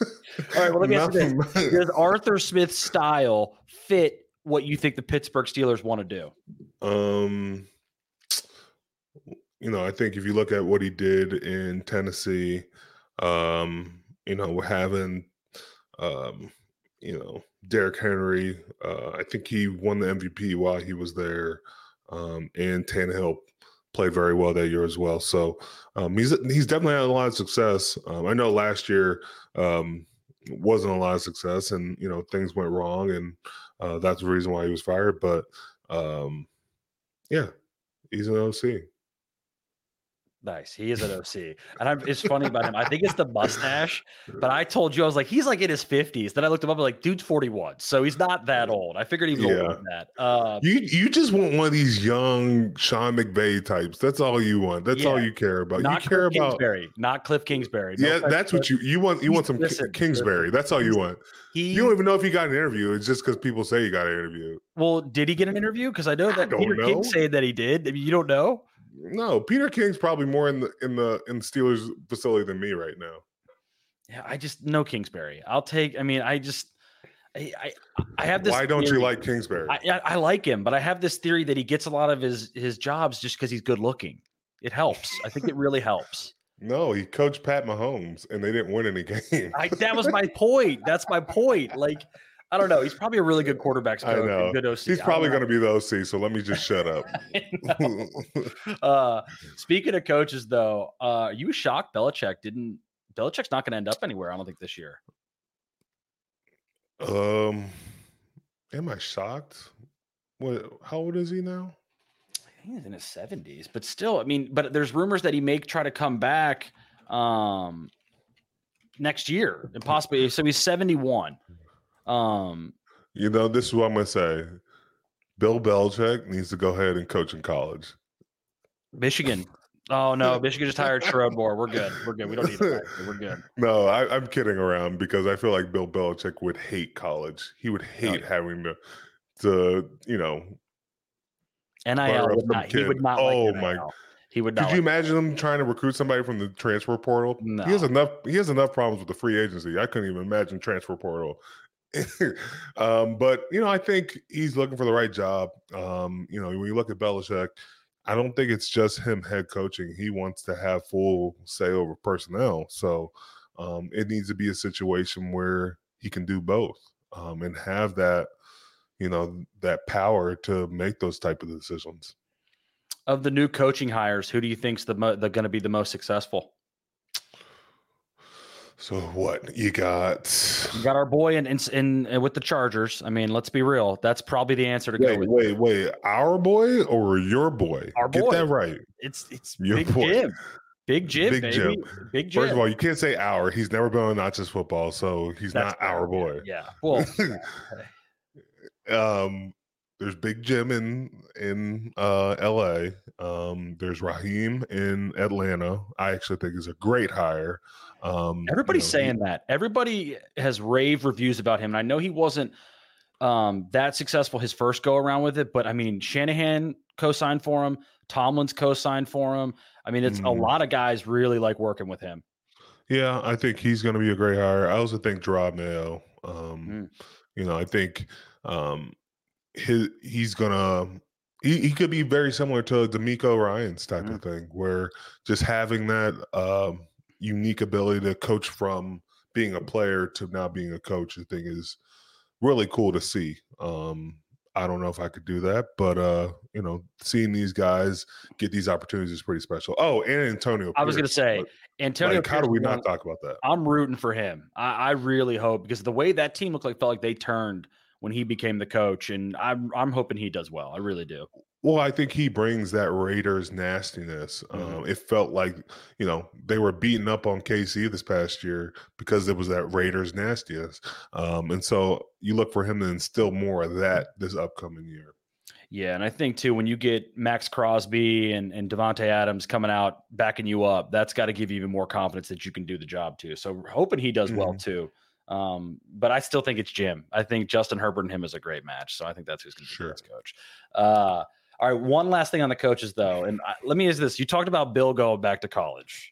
Speaker 1: All right, well, let me ask you
Speaker 2: No,
Speaker 1: this. Does Arthur Smith's style fit what you think the Pittsburgh Steelers want to do?
Speaker 2: Um, you know, I think if you look at what he did in Tennessee, um, you know, we're having, um, you know, Derrick Henry. Uh, I think he won the M V P while he was there, um, and Tannehill played very well that year as well. So um, he's he's definitely had a lot of success. Um, I know last year um, wasn't a lot of success, and you know things went wrong, and uh, that's the reason why he was fired. But um, yeah, he's an O C.
Speaker 1: Nice. He is an O C. And I'm, it's funny about him. I think it's the mustache, but I told you, I was like, he's like in his fifties. Then I looked him up, I'm like, dude's forty-one. So he's not that old. I figured he was
Speaker 2: Yeah.
Speaker 1: older than that. Uh,
Speaker 2: You you just want one of these young Sean McVay types. That's all you want. That's
Speaker 1: Yeah.
Speaker 2: all you care about.
Speaker 1: not
Speaker 2: You care
Speaker 1: Cliff
Speaker 2: about
Speaker 1: Kingsbury. Not Cliff Kingsbury. No
Speaker 2: yeah.
Speaker 1: offense,
Speaker 2: That's what
Speaker 1: Cliff.
Speaker 2: you you want. You want some Ki-
Speaker 1: Listen,
Speaker 2: Kingsbury.
Speaker 1: listen.
Speaker 2: That's all you
Speaker 1: He's-
Speaker 2: want.
Speaker 1: He,
Speaker 2: You don't even know if he got an interview. It's just because people say he got an interview.
Speaker 1: well, did he get an interview? Because I know
Speaker 2: I
Speaker 1: that
Speaker 2: don't
Speaker 1: Peter King
Speaker 2: know.
Speaker 1: said that he did. I mean, you don't know?
Speaker 2: No, Peter King's probably more in the in the in the Steelers facility than me right now.
Speaker 1: Yeah, I just know Kingsbury. I'll take. I mean, I just, I, I, I have this.
Speaker 2: Why don't
Speaker 1: theory.
Speaker 2: you like Kingsbury?
Speaker 1: I, I, I like him, but I have this theory that he gets a lot of his his jobs just because he's good looking. It helps. I think it really helps.
Speaker 2: No, he coached Pat Mahomes, and they didn't win any games.
Speaker 1: I, that was my point. That's my point. Like, I don't know. He's probably a really good quarterbacks
Speaker 2: I
Speaker 1: coach.
Speaker 2: know.
Speaker 1: and Good O C.
Speaker 2: He's
Speaker 1: I
Speaker 2: probably
Speaker 1: don't
Speaker 2: going to be the O C. So let me just shut up.
Speaker 1: know. uh, speaking of coaches, though, uh, you shocked Belichick didn't. Belichick's not going to end up anywhere. I don't think this year.
Speaker 2: um, am I shocked? What? How old is he now?
Speaker 1: He's in his seventies, but still, I mean, but there's rumors that he may try to come back um, next year and possibly. So he's seventy-one. Um,
Speaker 2: You know, this is what I'm going to say. Bill Belichick needs to go ahead and coach in college.
Speaker 1: Michigan. Oh no, Michigan just hired Sherrod Moore. We're good. We're good. We don't need to. We're good.
Speaker 2: No, I, I'm kidding around because I feel like Bill Belichick would hate college. He would hate
Speaker 1: yeah.
Speaker 2: having to, to, you know,
Speaker 1: N I L
Speaker 2: fire up
Speaker 1: would
Speaker 2: some
Speaker 1: not. He
Speaker 2: kid.
Speaker 1: would not
Speaker 2: Oh,
Speaker 1: like
Speaker 2: my-
Speaker 1: N I L. He would not.
Speaker 2: Could you
Speaker 1: like
Speaker 2: imagine him trying to recruit somebody from the transfer portal?
Speaker 1: No.
Speaker 2: He has enough. He has enough problems with the free agency. I couldn't even imagine transfer portal. um, but you know, I think he's looking for the right job. Um, you know, when you look at Belichick, I don't think it's just him head coaching. He wants to have full say over personnel. So um, it needs to be a situation where he can do both um, and have that, you know, that power to make those type of decisions.
Speaker 1: Of the new coaching hires, who do you think's the mo- the going to be the most successful?
Speaker 2: So what you got?
Speaker 1: You got our boy in, in in in with the Chargers. I mean, let's be real. That's probably the answer to go
Speaker 2: Wait,
Speaker 1: with.
Speaker 2: wait, wait. Our boy or your boy?
Speaker 1: Our
Speaker 2: Get
Speaker 1: boy.
Speaker 2: that right.
Speaker 1: It's it's
Speaker 2: Your
Speaker 1: Big
Speaker 2: boy.
Speaker 1: Jim. Big Jim,
Speaker 2: Big
Speaker 1: baby.
Speaker 2: Jim.
Speaker 1: Big Jim.
Speaker 2: First of all, you can't say our. He's never been on Not Just Football, so he's
Speaker 1: That's
Speaker 2: not our boy.
Speaker 1: Yeah. Well,
Speaker 2: um, there's Big Jim in in uh, L A. Um, there's Raheem in Atlanta. I actually think is a great hire. Um,
Speaker 1: everybody's
Speaker 2: you know,
Speaker 1: saying that. Everybody has rave reviews about him, and I know he wasn't um, that successful his first go around with it. But I mean, Shanahan co-signed for him. Tomlin's co-signed for him. I mean, it's
Speaker 2: Mm.
Speaker 1: a lot of guys really like working with him.
Speaker 2: Yeah, I think he's going to be a great hire. I also think Gerard Mayo. Um,
Speaker 1: Mm.
Speaker 2: You know, I think um, his he's gonna he, he could be very similar to D'Amico Ryans type
Speaker 1: Mm.
Speaker 2: of thing, where just having that um, unique ability to coach from being a player to now being a coach, I think is really cool to see. Um, I don't know if I could do that, but uh, you know, seeing these guys get these opportunities is pretty special. Oh, and Antonio.
Speaker 1: I was going to
Speaker 2: Pierce,
Speaker 1: say,
Speaker 2: but,
Speaker 1: Antonio.
Speaker 2: like, how do
Speaker 1: Pierce
Speaker 2: we
Speaker 1: is
Speaker 2: not
Speaker 1: one-
Speaker 2: talk about that?
Speaker 1: I'm rooting for him. I, I really hope, because the way that team looked like felt like they turned when he became the coach, and I'm I'm hoping he does well. I really do.
Speaker 2: Well, I think he brings that Raiders nastiness.
Speaker 1: Mhm.
Speaker 2: Um, it felt like, you know, they were beating up on K C this past year because it was that Raiders nastiness. Um, and so you look for him to instill more of that this upcoming year.
Speaker 1: Yeah, and I think too, when you get Max Crosby and, and Devontae Adams coming out backing you up, that's got to give you even more confidence that you can do the job too. So hoping he does well
Speaker 2: Mhm.
Speaker 1: too. Um, but I still think it's Jim. I think Justin Herbert and him is a great match. So I think that's who's going to be
Speaker 2: Sure.
Speaker 1: the best coach. Uh, all right, one last thing on the coaches though, and I, let me ask this: you talked about Bill going back to college.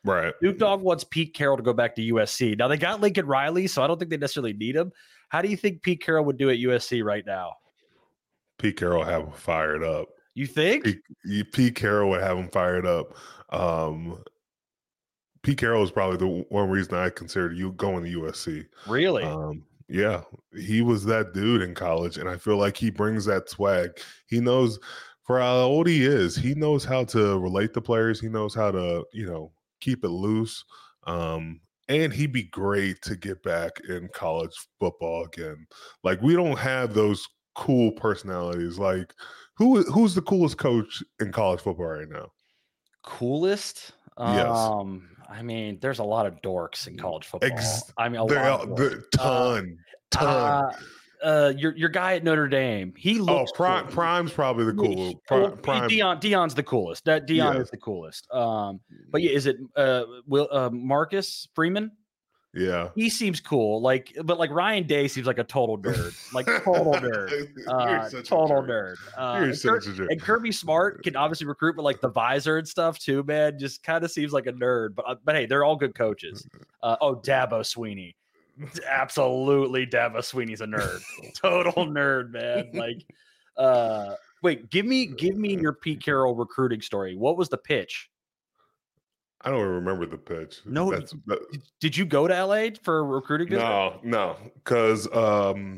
Speaker 2: Right.
Speaker 1: Snoop Dogg wants Pete Carroll to go back to U S C. Now they got Lincoln Riley, so I don't think they necessarily need him. How do you think Pete Carroll would do at U S C right now?
Speaker 2: Pete Carroll have him fired up.
Speaker 1: You think?
Speaker 2: Pete, Pete Carroll would have him fired up. Um, Pete Carroll is probably the one reason I considered you going to U S C.
Speaker 1: Really?
Speaker 2: Um, yeah, he was that dude in college, and I feel like he brings that swag. He knows, for how old he is, he knows how to relate to players. He knows how to, you know, keep it loose. Um, and he'd be great to get back in college football again. Like, we don't have those cool personalities. Like, who who's the coolest coach in college football right now?
Speaker 1: Coolest?
Speaker 2: Yes.
Speaker 1: Um, I mean, there's a lot of dorks in college football.
Speaker 2: Ex-
Speaker 1: I mean, a
Speaker 2: there,
Speaker 1: lot of
Speaker 2: the, ton,
Speaker 1: uh,
Speaker 2: ton.
Speaker 1: Uh, uh, your your guy at Notre Dame, he looks.
Speaker 2: Oh, Prime,
Speaker 1: cool.
Speaker 2: Prime's probably the coolest.
Speaker 1: Well,
Speaker 2: Prime,
Speaker 1: Deion, Deion's the coolest. That Deion
Speaker 2: Yeah.
Speaker 1: is the coolest. Um, but yeah, is it uh, Will uh, Marcus Freeman?
Speaker 2: Yeah,
Speaker 1: he seems cool. Like, but like Ryan Day seems like a total nerd, like total nerd, uh, total nerd. Uh, and, Kir- and Kirby Smart can obviously recruit, but like the visor and stuff too, man, just kind of seems like a nerd. But uh, but hey, they're all good coaches. Uh, oh, Dabo Sweeney, absolutely, Dabo Sweeney's a nerd, total nerd, man. Like, uh, wait, give me give me your Pete Carroll recruiting story. What was the pitch?
Speaker 2: I don't even remember the pitch.
Speaker 1: No,
Speaker 2: That's, that,
Speaker 1: did you go to L A for a recruiting visit?
Speaker 2: No, no, because um,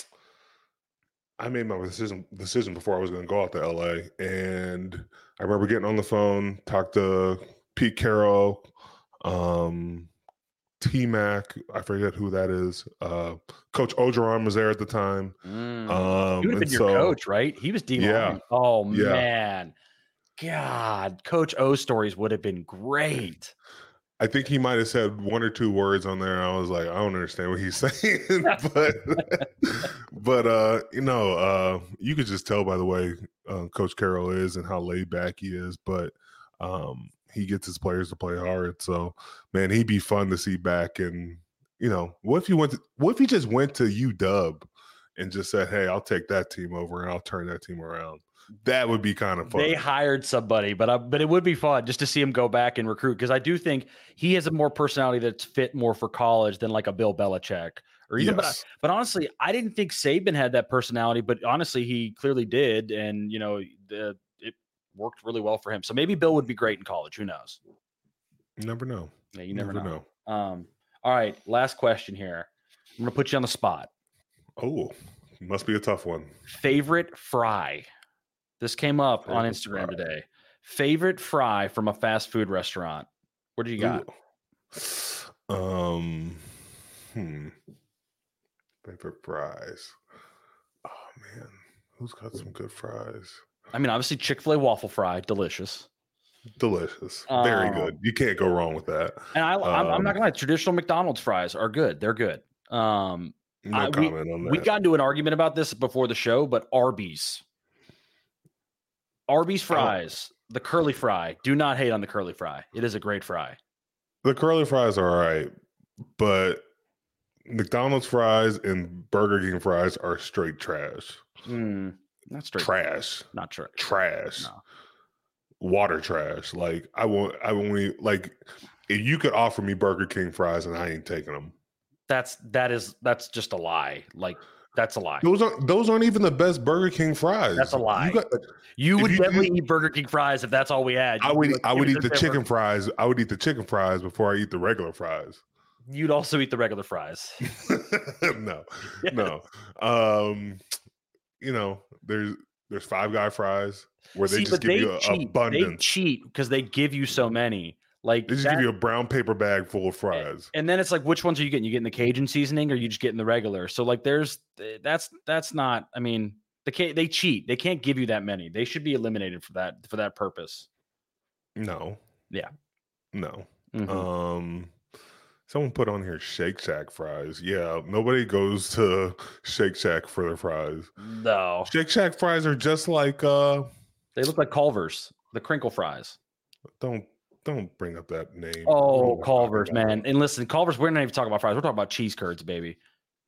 Speaker 2: I made my decision decision before I was going to go out to L A, and I remember getting on the phone, talked to Pete Carroll, um, T-Mac, I forget who that is. Uh, Coach Ogeron was there at the time.
Speaker 1: Mm.
Speaker 2: Um,
Speaker 1: he would have been your
Speaker 2: so,
Speaker 1: coach, right? He was D.
Speaker 2: Yeah.
Speaker 1: Oh
Speaker 2: yeah.
Speaker 1: man. God, Coach O stories would have been great.
Speaker 2: I think he might have said one or two words on there. And I was like, I don't understand what he's saying, but, but uh, you know, uh, you could just tell by the way uh, Coach Carroll is and how laid back he is. But um, he gets his players to play hard. So, man, he'd be fun to see back. And you know, what if you went? To, what if he just went to U W and just said, "Hey, I'll take that team over and I'll turn that team around." That would be kind of fun.
Speaker 1: They hired somebody, but uh, but it would be fun just to see him go back and recruit because I do think he has a more personality that's fit more for college than like a Bill Belichick or even.
Speaker 2: Yes.
Speaker 1: But, but honestly, I didn't think Saban had that personality, but honestly, he clearly did, and you know, the, it worked really well for him. So maybe Bill would be great in college. Who knows?
Speaker 2: You never know.
Speaker 1: Yeah, you never,
Speaker 2: never
Speaker 1: know.
Speaker 2: know.
Speaker 1: Um. All right, last question here. I'm gonna put you on the spot.
Speaker 2: Oh, must be a tough one.
Speaker 1: Favorite fry. This came up
Speaker 2: Favorite
Speaker 1: on Instagram
Speaker 2: fry.
Speaker 1: today. Favorite fry from a fast food restaurant. What do you got?
Speaker 2: Ooh. Um, hmm. Favorite fries. Oh man, who's got some good fries?
Speaker 1: I mean, obviously Chick-fil-A waffle fry, delicious,
Speaker 2: delicious, very
Speaker 1: um,
Speaker 2: good. You can't go wrong with that.
Speaker 1: And I, I'm,
Speaker 2: um,
Speaker 1: I'm not gonna lie. Traditional McDonald's fries are good. They're good. Um,
Speaker 2: no
Speaker 1: I,
Speaker 2: comment
Speaker 1: we,
Speaker 2: on that.
Speaker 1: We got into an argument about this before the show, but Arby's. Arby's fries, oh. the curly fry. Do not hate on the curly fry. It is a great fry.
Speaker 2: The curly fries are all right, but McDonald's fries and Burger King fries are straight trash.
Speaker 1: Mm, not straight
Speaker 2: trash.
Speaker 1: Not true.
Speaker 2: Trash.
Speaker 1: No.
Speaker 2: Water trash. Like I won't. I won't. Like if you could offer me Burger King fries and I ain't taking them.
Speaker 1: That's that is that's just a lie. Like. That's a lie.
Speaker 2: Those aren't those aren't even the best Burger King fries.
Speaker 1: That's a lie.
Speaker 2: You, got,
Speaker 1: you would
Speaker 2: you,
Speaker 1: definitely
Speaker 2: you,
Speaker 1: eat Burger King fries if that's all we had.
Speaker 2: I would.
Speaker 1: Like,
Speaker 2: I would eat the chicken
Speaker 1: favorite.
Speaker 2: fries. I would eat the chicken fries before I eat the regular fries.
Speaker 1: You'd also eat the regular fries.
Speaker 2: no, no. Um, you know, there's there's Five Guy fries where they
Speaker 1: See,
Speaker 2: just give
Speaker 1: they
Speaker 2: you a,
Speaker 1: cheat.
Speaker 2: abundance.
Speaker 1: They cheat because they give you so many. Like
Speaker 2: they just
Speaker 1: that,
Speaker 2: give you a brown paper bag full of fries.
Speaker 1: And then it's like, which ones are you getting? You getting the Cajun seasoning or you just getting the regular? So like there's that's that's not, I mean, the they cheat. They can't give you that many. They should be eliminated for that for that purpose.
Speaker 2: No.
Speaker 1: Yeah.
Speaker 2: No.
Speaker 1: Mm-hmm.
Speaker 2: Um someone put on here Shake Shack fries. Yeah, nobody goes to Shake Shack for their fries.
Speaker 1: No.
Speaker 2: Shake Shack fries are just like uh
Speaker 1: they look like Culver's, the crinkle fries.
Speaker 2: Don't Don't bring up that name.
Speaker 1: Oh, Culver's, man. And listen, Culver's, we're not even talking about fries. We're talking about cheese curds, baby.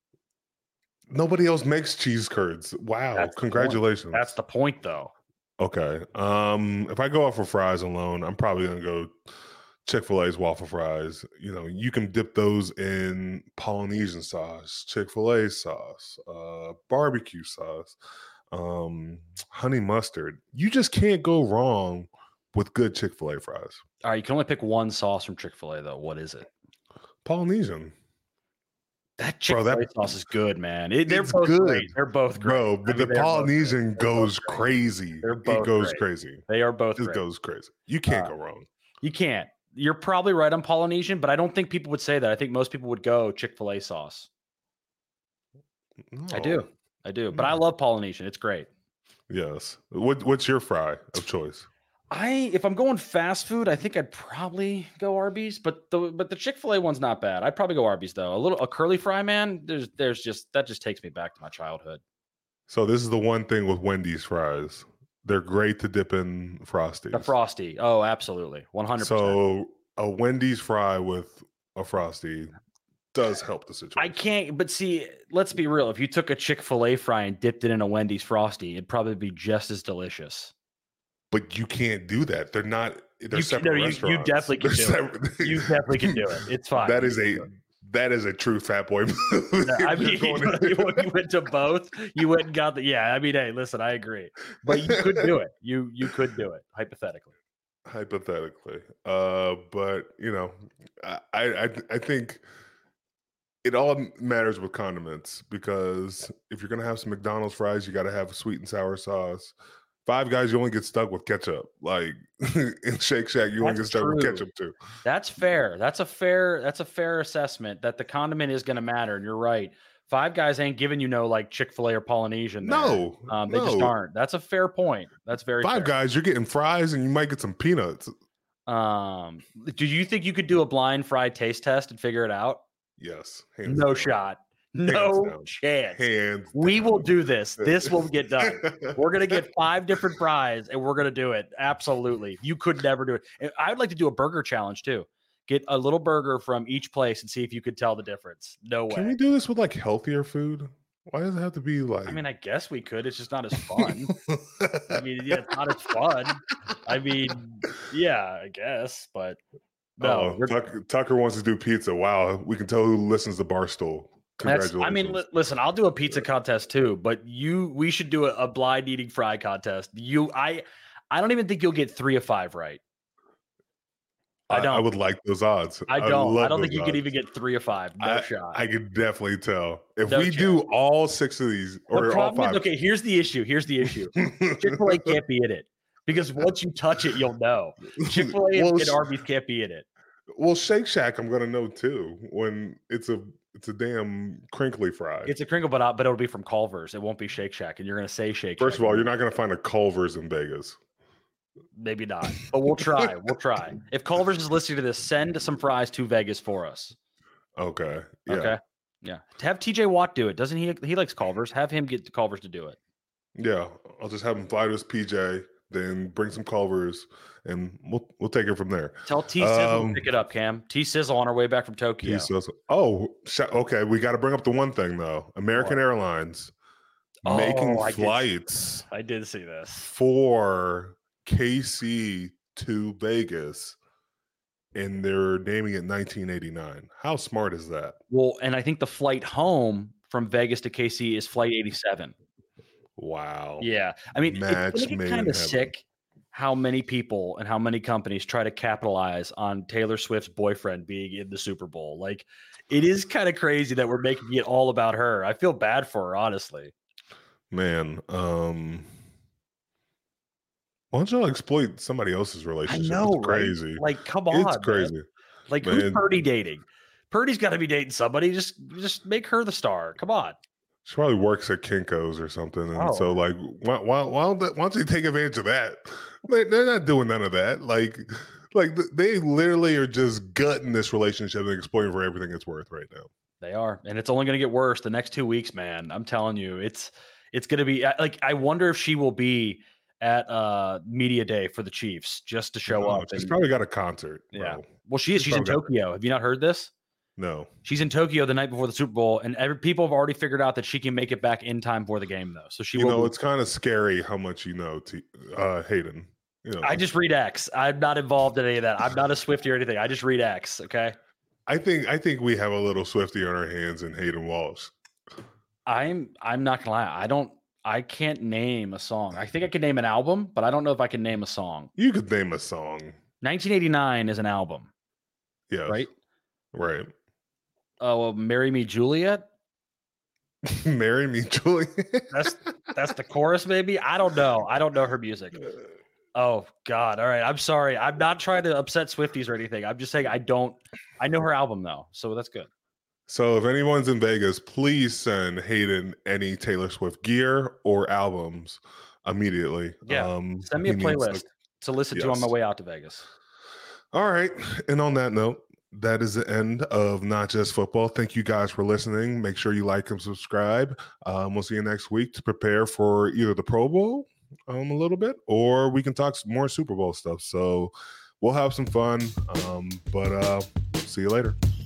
Speaker 2: Nobody else makes cheese curds. Wow.
Speaker 1: That's
Speaker 2: Congratulations.
Speaker 1: That's the point, though.
Speaker 2: Okay. Um, if I go off for fries alone, I'm probably going to go Chick-fil-A's waffle fries, you know, you can dip those in Polynesian sauce, Chick-fil-A sauce, uh, barbecue sauce, um, honey mustard. You just can't go wrong with good Chick-fil-A fries.
Speaker 1: All right, you can only pick one sauce from Chick-fil-A though. What is it?
Speaker 2: Polynesian.
Speaker 1: That Chick-fil-A
Speaker 2: Bro, that,
Speaker 1: sauce is good, man. It, they're
Speaker 2: it's
Speaker 1: both
Speaker 2: good.
Speaker 1: great. They're both great.
Speaker 2: Bro, but
Speaker 1: I mean,
Speaker 2: the Polynesian goes
Speaker 1: great.
Speaker 2: crazy.
Speaker 1: They're both
Speaker 2: it goes
Speaker 1: great.
Speaker 2: crazy.
Speaker 1: They are both
Speaker 2: It
Speaker 1: great.
Speaker 2: goes crazy. You can't
Speaker 1: Uh,
Speaker 2: go wrong.
Speaker 1: You can't. You're probably right on Polynesian, but I don't think people would say that. I think most people would go Chick-fil-A sauce.
Speaker 2: No.
Speaker 1: I do. I do. But I love Polynesian. It's great.
Speaker 2: Yes. What What's your fry of choice?
Speaker 1: I if I'm going fast food, I think I'd probably go Arby's, but the but the Chick-fil-A one's not bad. I'd probably go Arby's though. A little a curly fry, man. There's there's just that just takes me back to my childhood.
Speaker 2: So this is the one thing with Wendy's fries. They're great to dip in Frosties.
Speaker 1: The Frosty. Oh, absolutely. one hundred percent.
Speaker 2: So a Wendy's fry with a Frosty does help the situation.
Speaker 1: I can't, but see, let's be real. If you took a Chick-fil-A fry and dipped it in a Wendy's Frosty, it'd probably be just as delicious.
Speaker 2: But you can't do that. They're not. They're
Speaker 1: You,
Speaker 2: separate
Speaker 1: no, you,
Speaker 2: restaurants.
Speaker 1: you definitely can
Speaker 2: They're
Speaker 1: do
Speaker 2: separate.
Speaker 1: it. You definitely can do it. It's fine.
Speaker 2: That
Speaker 1: You
Speaker 2: is
Speaker 1: can
Speaker 2: a
Speaker 1: do it.
Speaker 2: that is a true fat boy move.
Speaker 1: I
Speaker 2: If you're
Speaker 1: mean,
Speaker 2: going
Speaker 1: you,
Speaker 2: to-
Speaker 1: you went to both. You went and got the. Yeah, I mean, hey, listen, I agree, but you could do it. You you could do it hypothetically.
Speaker 2: hypothetically. Uh, but you know, I, I I think it all matters with condiments because if you're gonna have some McDonald's fries, you got to have sweet and sour sauce. Five Guys, you only get stuck with ketchup. Like in Shake Shack, you only
Speaker 1: That's
Speaker 2: get stuck with
Speaker 1: true.
Speaker 2: ketchup too.
Speaker 1: That's fair. That's a fair. That's a fair assessment that the condiment is going to matter. And you're right. Five Guys ain't giving you no like Chick-fil-A or Polynesian. there.
Speaker 2: No,
Speaker 1: um, they
Speaker 2: no.
Speaker 1: just aren't. That's a fair point. That's very
Speaker 2: Five
Speaker 1: fair.
Speaker 2: Guys, you're getting fries and you might get some peanuts.
Speaker 1: Um, do you think you could do a blind fry taste test and figure it out?
Speaker 2: Yes, hands
Speaker 1: No
Speaker 2: down.
Speaker 1: shot.
Speaker 2: Hands
Speaker 1: No
Speaker 2: down.
Speaker 1: chance.
Speaker 2: Hands.
Speaker 1: We will
Speaker 2: down.
Speaker 1: do this. This will get done. We're gonna get five different fries, and we're gonna do it. Absolutely. You could never do it. And I would like to do a burger challenge too. Get a little burger from each place and see if you could tell the difference. No way.
Speaker 2: Can we do this with like healthier food? Why does it have to be like?
Speaker 1: I mean, I guess we could. It's just not as fun. I mean, yeah, it's not as fun. I mean, yeah, I guess, but no.
Speaker 2: oh,
Speaker 1: we're-
Speaker 2: Tucker, Tucker wants to do pizza. Wow, we can tell who listens to Barstool.
Speaker 1: That's,
Speaker 2: Congratulations.
Speaker 1: I mean, li- listen, I'll do a pizza contest too, but you, we should do a, a blind eating fry contest. You, I, I don't even think you'll get three of five right. I
Speaker 2: I,
Speaker 1: don't.
Speaker 2: I would like those odds.
Speaker 1: I don't.
Speaker 2: love
Speaker 1: I don't
Speaker 2: those
Speaker 1: think you could
Speaker 2: odds.
Speaker 1: even get three of five. No
Speaker 2: I,
Speaker 1: shot.
Speaker 2: I could definitely tell if
Speaker 1: No
Speaker 2: we do all six of these
Speaker 1: the
Speaker 2: or all
Speaker 1: problem
Speaker 2: five.
Speaker 1: is, okay, here's the issue. Here's the issue. Chick-fil-A can't be in it because once you touch it, you'll know. Chick-fil-A
Speaker 2: Well,
Speaker 1: and
Speaker 2: sh-
Speaker 1: Arby's can't be in it.
Speaker 2: Well, Shake Shack, I'm gonna know too when it's a it's a damn crinkly fry.
Speaker 1: It's a crinkle, but, but it'll be from Culver's. It won't be Shake Shack, and you're gonna say Shake
Speaker 2: First
Speaker 1: Shack.
Speaker 2: of all, you're not gonna find a Culver's in Vegas.
Speaker 1: Maybe not, but we'll try. We'll try. If Culver's is listening to this, send some fries to Vegas for us.
Speaker 2: Okay. Yeah.
Speaker 1: Okay. Yeah. Have T J Watt do it. Doesn't he? He likes Culver's. Have him get Culver's to do it.
Speaker 2: Yeah. I'll just have him fly to his P J, then bring some Culver's, and we'll we'll take it from there.
Speaker 1: Tell T Sizzle
Speaker 2: Um,
Speaker 1: to pick it up, Cam. T Sizzle on our way back from Tokyo.
Speaker 2: He says, "Oh, sh- okay. We got to bring up the one thing though. American
Speaker 1: What?
Speaker 2: Airlines
Speaker 1: Oh,
Speaker 2: making
Speaker 1: I did-
Speaker 2: flights
Speaker 1: I did see this.
Speaker 2: for K C to Vegas, and they're naming it nineteen eighty-nine. How smart is that?
Speaker 1: Well, and I think the flight home from Vegas to K C is flight eighty-seven.
Speaker 2: Wow.
Speaker 1: Yeah. I mean,
Speaker 2: Match
Speaker 1: it's
Speaker 2: made in
Speaker 1: kind of
Speaker 2: heaven.
Speaker 1: sick how many people and how many companies try to capitalize on Taylor Swift's boyfriend being in the Super Bowl. Like, it is kind of crazy that we're making it all about her. I feel bad for her, honestly.
Speaker 2: Man, um, why don't y'all exploit somebody else's
Speaker 1: I
Speaker 2: relationship?
Speaker 1: know,
Speaker 2: It's
Speaker 1: right?
Speaker 2: crazy.
Speaker 1: Like, come on,
Speaker 2: It's
Speaker 1: man.
Speaker 2: crazy.
Speaker 1: Like, who's
Speaker 2: Man.
Speaker 1: Purdy dating? Purdy's got to be dating somebody. Just, just make her the star. Come on.
Speaker 2: She probably works at Kinko's or something, and
Speaker 1: Oh.
Speaker 2: so like, why, why, why, don't they, why don't they take advantage of that? They, they're not doing none of that. Like, like th- they literally are just gutting this relationship and exploiting for everything it's worth right now.
Speaker 1: They are, and it's only going to get worse the next two weeks, man. I'm telling you, it's it's going to be I- like I wonder if she will be at uh media day for the Chiefs just to show
Speaker 2: No,
Speaker 1: up.
Speaker 2: She's
Speaker 1: and-
Speaker 2: probably got a concert.
Speaker 1: Yeah.
Speaker 2: bro.
Speaker 1: well, she is.
Speaker 2: she's
Speaker 1: She's in
Speaker 2: probably
Speaker 1: Tokyo. Have you not heard this?
Speaker 2: No.
Speaker 1: She's in Tokyo the night before the Super Bowl, and every, people have already figured out that she can make it back in time for the game, though. So she
Speaker 2: You
Speaker 1: will.
Speaker 2: know,
Speaker 1: be-
Speaker 2: it's kind of scary how much you know, T- uh, Hayden. You know,
Speaker 1: I just read X. I'm not involved in any of that. I'm not a Swiftie or anything. I just read X. Okay.
Speaker 2: I think I think we have a little Swiftie on our hands in Hayden Walsh.
Speaker 1: I'm I'm not gonna lie. I don't. I can't name a song. I think I can name an album, but I don't know if I can name a song.
Speaker 2: You could name a song.
Speaker 1: nineteen eighty-nine is an album.
Speaker 2: Yes.
Speaker 1: Right.
Speaker 2: Right.
Speaker 1: Oh, well, "Marry Me, Juliet."
Speaker 2: Marry Me, Juliet.
Speaker 1: That's that's the chorus, maybe. I don't know. I don't know her music. Oh God! All right, I'm sorry. I'm not trying to upset Swifties or anything. I'm just saying I don't. I know her album though, so that's good.
Speaker 2: So if anyone's in Vegas, please send Hayden any Taylor Swift gear or albums immediately.
Speaker 1: Yeah,
Speaker 2: um,
Speaker 1: send me a playlist to, to listen
Speaker 2: yes.
Speaker 1: to on my way out to Vegas.
Speaker 2: All right, and on that note, that is the end of Not Just Football. Thank you guys for listening. Make sure you like and subscribe. Um, we'll see you next week to prepare for either the Pro Bowl um, a little bit, or we can talk more Super Bowl stuff. So we'll have some fun. Um, but uh, see you later.